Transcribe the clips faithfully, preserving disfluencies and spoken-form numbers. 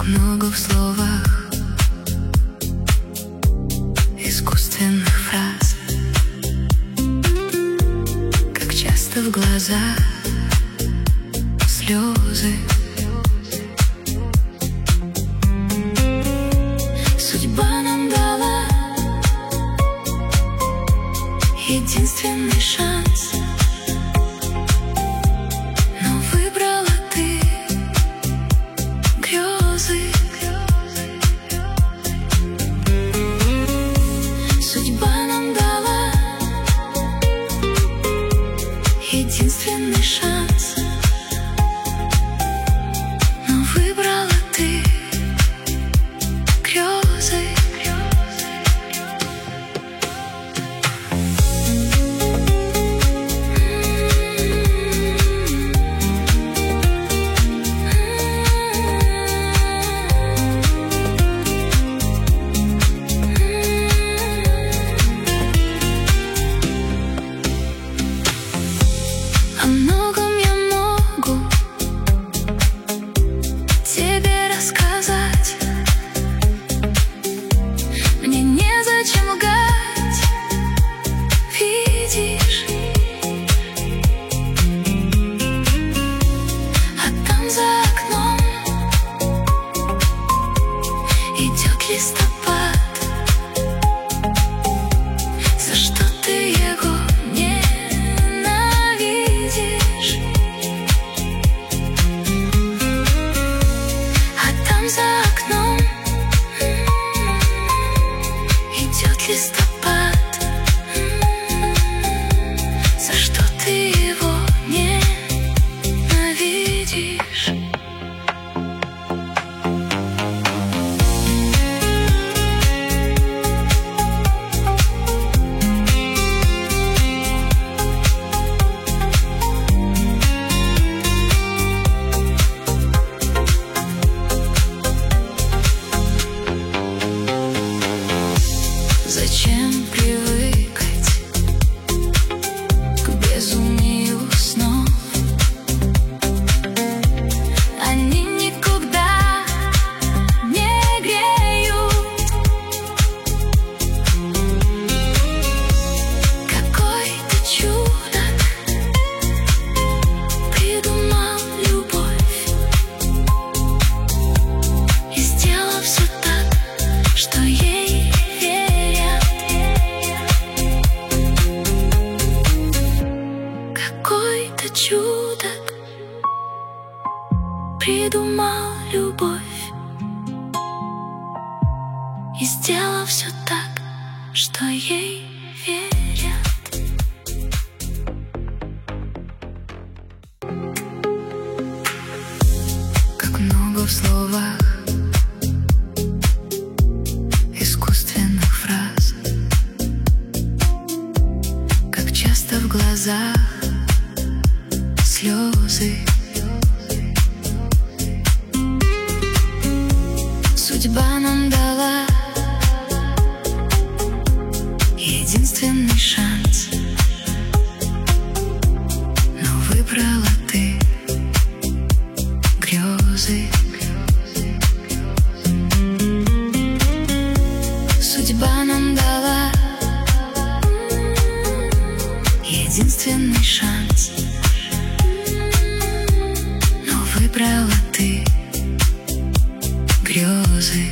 Как много в словах искусственных фраз, как часто в глазах слезы. Судьба нам дала единственный шанс, но выбрала ты грезы. Судьба нам дала единственный шанс, но выбрала ты грезы. О многом я могу тебе рассказать. Мне незачем лгать, видишь. А там за окном идет листопад. За что ты его ненавидишь? А там за окном идет листопад. За что ты его ненавидишь? Зачем привыкать к безумию снов? Они никогда не греют. Какой-то чудак придумал любовь и сделал все так, что ей какой-то чудак придумал любовь и сделал все так, что ей верят. Как много в словах искусственных фраз, как часто в глазах слезы. Судьба нам дала единственный шанс, но выбрала ты грезы. Судьба нам дала единственный шанс, но выбрала ты грезы.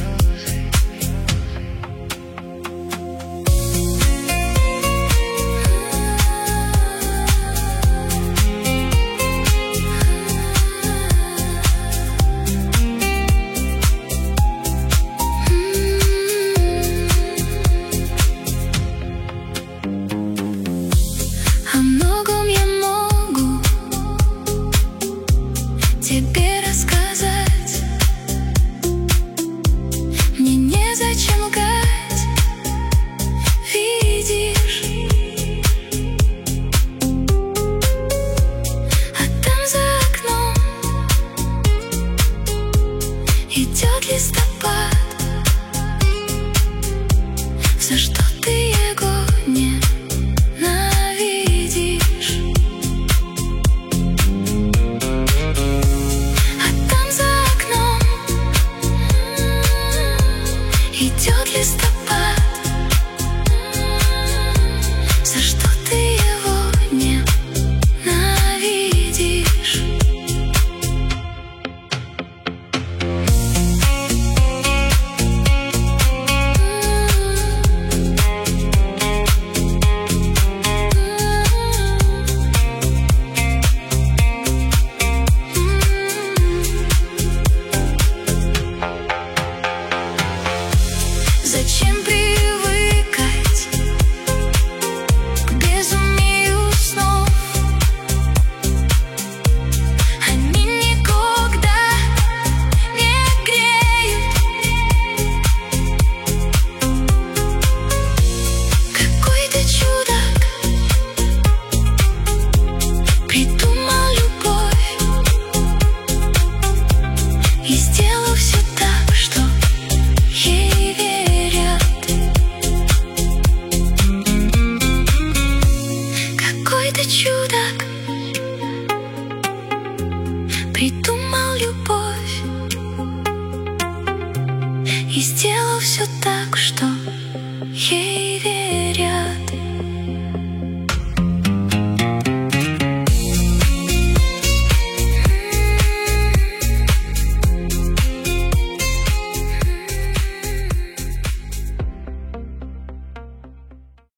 О многом я могу тебе рассказать. Мне незачем лгать, видишь. А там за окном идет листопад. За что ты его ненавидишь? А там за окном И сделал все так, что ей верю.